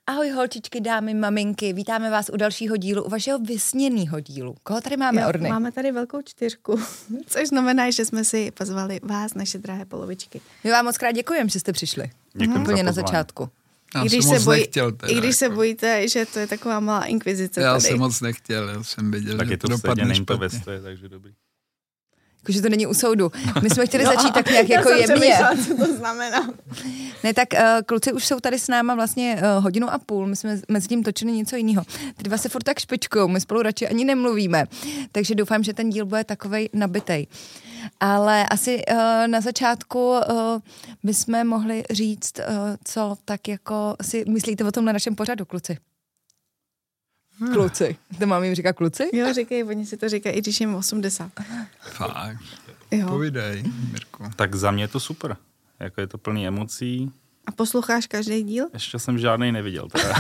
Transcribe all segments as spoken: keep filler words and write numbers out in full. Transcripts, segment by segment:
Ahoj holčičky, dámy, maminky, vítáme vás u dalšího dílu, u vašeho vysněného dílu. Koho tady máme, jo, Orny? Máme tady velkou čtyřku, což znamená, že jsme si pozvali vás, naše drahé polovičky. My vám moc krát děkujeme, že jste přišli. Děkujeme Úplně za na pozvání. začátku. Já I když, jsem se, moc boj, nechtěl teda, I když se jako. bojíte, že to je taková malá inkvizice Já tady. jsem moc nechtěl, já jsem viděl, tak že je to to v středě, dopadne není to ve špatně. stoje, takže dobrý. Jakože to není u soudu. My jsme chtěli Jo, začít tak nějak já jako jsem jemně. přemýšlela, co to znamená. Ne, tak uh, kluci už jsou tady s náma vlastně uh, hodinu a půl, my jsme mezi tím točili něco jiného. Ty dva se furt tak špičkujou, my spolu radši ani nemluvíme, takže doufám, že ten díl bude takovej nabitej. Ale asi uh, na začátku uh, bychom mohli říct, uh, co tak jako si myslíte o tom na našem pořadu, kluci. Hmm. Kluci. To mám jim říkat kluci? Jo, říkej, oni si to říkají, i když jim osmdesát. Fakt, Jo. povídej, Mirku. Tak za mě je to super. Jako je to plný emocí. A posloucháš každý díl? Ještě jsem žádnej neviděl. Teda.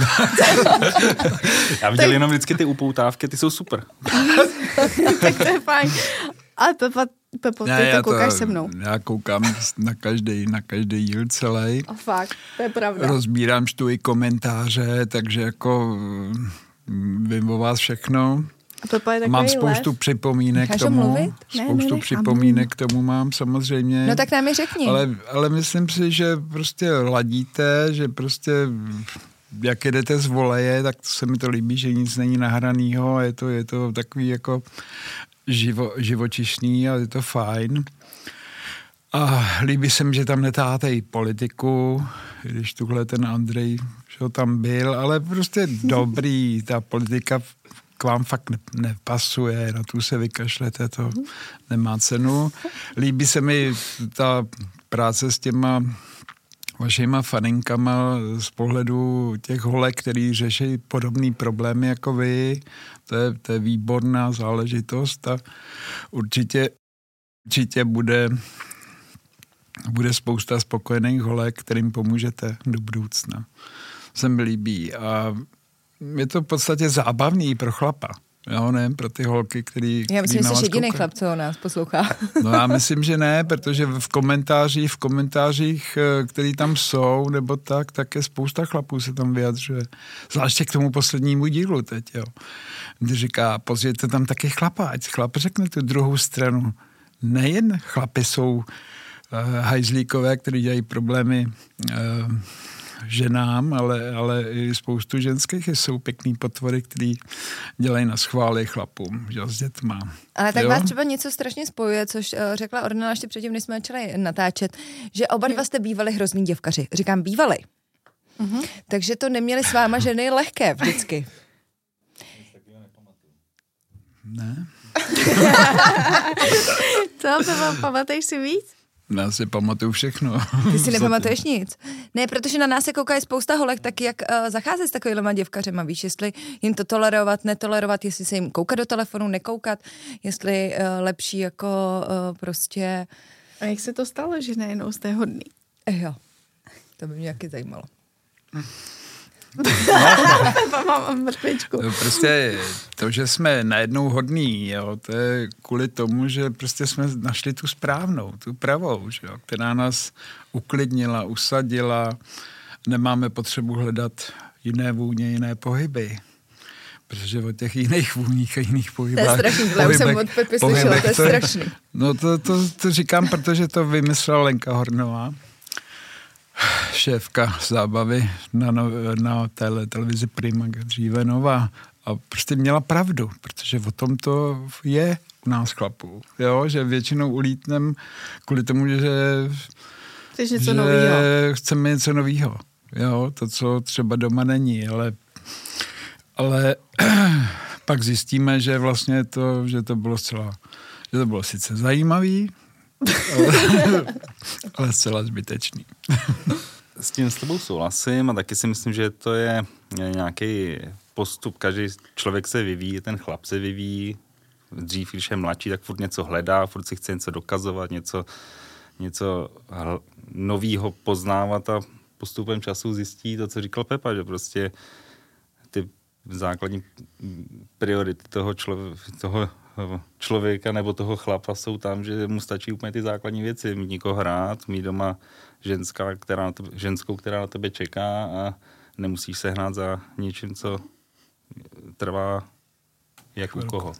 Já viděl jenom vždycky ty upoutávky, ty jsou super. Tak to je fajn. Ale Pepa, Pepo, ty Ne, to já koukáš se mnou. Já koukám na každý, na každý díl celý. A fakt, to je pravda. Rozbírám, čtu i komentáře, takže jako mm, vím o vás všechno. A Pepa je takový Mám spoustu lev. připomínek k Necháš ho tomu. mluvit? Ne, Spoustu nenechám. připomínek k tomu mám samozřejmě. No tak nám je řekni. Ale, ale myslím si, že prostě ladíte, že prostě jak jedete z voleje, tak se mi to líbí, že nic není nahranýho, je to, je to takový jako živo, živočišný a je to fajn. A líbí se mi, že tam netáte i politiku, když tuhle ten Andrej, že tam byl, ale prostě dobrý, ta politika k vám fakt ne, nepasuje, na tu se vykašlete, to nemá cenu. Líbí se mi ta práce s těma vašima faninkama z pohledu těch holek, který řeší podobné problémy jako vy. To je, to je výborná záležitost a určitě, určitě bude, bude spousta spokojených holek, kterým pomůžete do budoucna. Se mi líbí a je to v podstatě zábavný pro chlapa. Jo, ne, pro ty holky, který, Já myslím, který že na jsi vás jediný koukají. chlap, co nás poslouchá. No já myslím, že ne, protože v komentářích, v komentářích, který tam jsou, nebo tak, tak je spousta chlapů se tam vyjadřuje. Zvláště k tomu poslednímu dílu teď, jo. Kdy říká, pozvěte tam taky chlapa, ať chlap řekne tu druhou stranu. Nejen chlapy jsou uh, hajzlíkové, kteří dělají problémy uh, ženám, ale, ale i spoustu ženských jsou pěkný potvory, který dělají na schvály chlapům, že s dětma. Ale tak Jo? vás třeba něco strašně spojuje, což uh, řekla Ornella ještě předtím, než jsme začali natáčet, že oba dva jste bývali hrozný děvkaři. Říkám bývali. Uh-huh. Takže to neměli s váma ženy lehké vždycky. Ne? Co, Pepa, pamatuješ si víc? Já si pamatuju všechno. Ty si nepamatuješ nic. Ne, protože na nás se kouká spousta holek, tak jak uh, zacházet s takovýhlema děvkařema, víš, jestli jim to tolerovat, netolerovat, jestli se jim koukat do telefonu, nekoukat, jestli uh, lepší jako uh, prostě... A jak se to stalo, že najednou jste hodný? Eh, jo, to by mě taky zajímalo. Pepa, mám mrtvičku. To prostě to, že jsme najednou hodní, jo, to je kvůli tomu, že prostě jsme našli tu správnou, tu pravou, že jo, která nás uklidnila, usadila, nemáme potřebu hledat jiné vůně, jiné pohyby. Protože o těch jiných vůních a jiných pohybách... To je strašný, já už jsem od Pepy slyšela, to je strašný. No to, to, to říkám, protože to vymyslela Lenka Hornová, šéfka zábavy na, no, na tele, televizi Prima dříve Nova. A prostě měla pravdu, protože o tom to je u nás chlapů. Jo? Že většinou ulítnem kvůli tomu, že, Chceš něco že novýho. chceme něco novýho. Jo? To, co třeba doma není, ale, ale pak zjistíme, že vlastně to, že to bylo zcela, že to bylo sice zajímavý, ale, ale zcela zbytečný. S tím s tebou souhlasím a taky si myslím, že to je nějaký postup. Každý člověk se vyvíjí, ten chlap se vyvíjí. Dřív, když je mladší, tak furt něco hledá, furt si chce něco dokazovat, něco, něco novýho poznávat a postupem času zjistí to, co říkal Pepa, že prostě ty základní priority toho, člověk, toho člověka nebo toho chlapa jsou tam, že mu stačí úplně ty základní věci. Mít někoho hrát, mít doma ženská, která na tebe, ženskou, která na tebe čeká a nemusíš sehnat za něčím, co trvá jak u koho.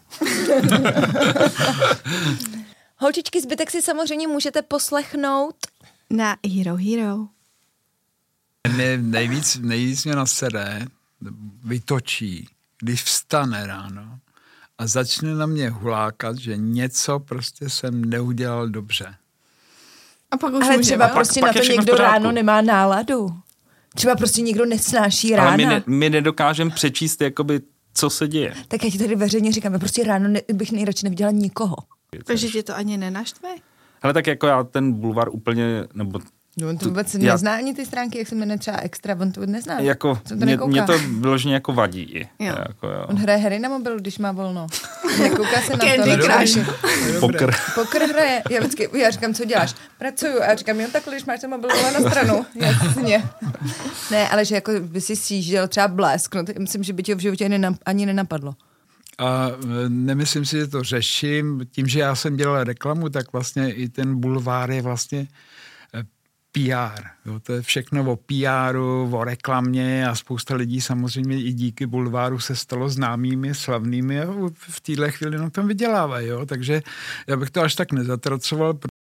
Holčičky, zbytek si samozřejmě můžete poslechnout na Hero Hero. Mě nejvíc, nejvíc mě nasede, vytočí, když vstane ráno a začne na mě hulákat, že něco prostě jsem neudělal dobře. A pak už ale můžeme. třeba prostě pak na je to všechno v někdo pořádku. ráno nemá náladu. Třeba prostě někdo nesnáší rána. Ale my, ne, my nedokážeme přečíst, jakoby, co se děje. Tak já ti tady veřejně říkám, já prostě ráno ne, bych nejradši neviděla nikoho. Takže tě to ani nenaštve? Ale tak jako já ten bulvár úplně, nebo No, on to To- vůbec já- nezná ani ty stránky, jak se jmenuje třeba Extra, on to nezná. jako, Co to mě, nekouká? mě to vyloženě jako vadí. i. Jo. Jako, jo. On hraje hry na mobilu, když má volno. Nekouká se na to. Candy nekouká Crush. se- Pokr. Pokr hraje. Já vždycky, já říkám, co děláš? Pracuju. A já říkám, jo, takhle, když máš ten mobil vole na stranu. Jasně. Ne, ale že jako by si sjížděl třeba blesk, no, to myslím, že by tě v životě ani nenap- ani nenapadlo. A e, nemyslím si, že to řeším. Tím, že já jsem dělal reklamu, tak vlastně i ten bulvár je vlastně e, P R. Jo, to je všechno o P R u, o reklamě a spousta lidí samozřejmě i díky bulváru se stalo známými, slavnými a v téhle chvíli na tom vydělávají. Jo? Takže já bych to až tak nezatracoval,